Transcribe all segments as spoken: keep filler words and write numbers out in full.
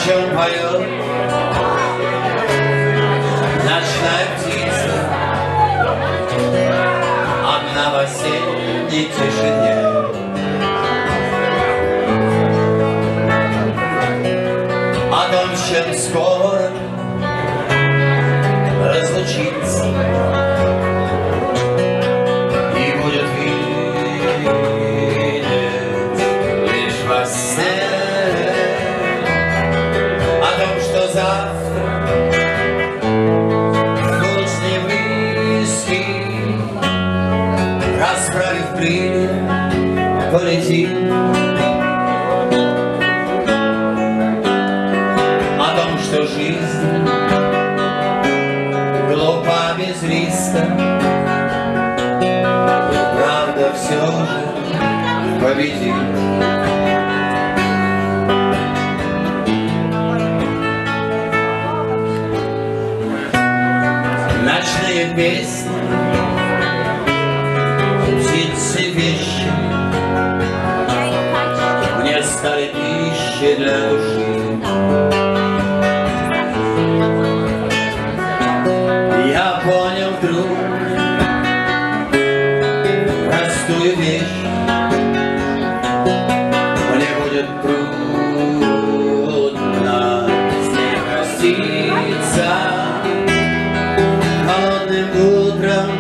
чем поет ночная птица одна в осенней тишине. О том, чем скоро разлучиться и будет видеть лишь во сне. О том, что завтра ночь не близки, расправив крылья, полетим. О том, что жизнь глупа без риска, правда все же победит. Ночные песни, птицы вещи мне стали пищей для души. Я понял вдруг простую вещь: мне будет трудно с ней проститься. Холодным утром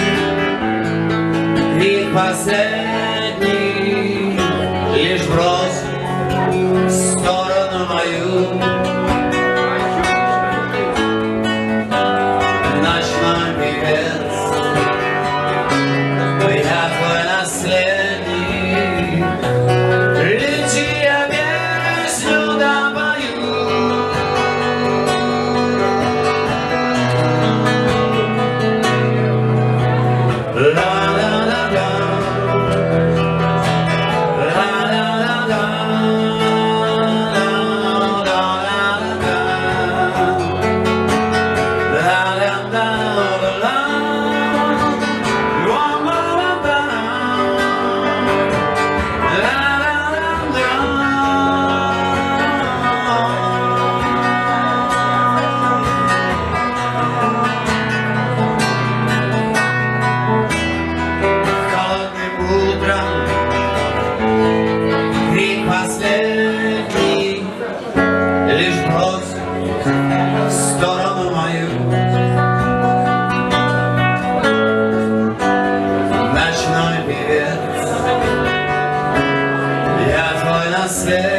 крик последний лишь бросил в сторону мою. Ночной певец, я твой наследник, лети, я песню допою. Последний лишь бросил в сторону мою. Ночной певец, я твой наследник.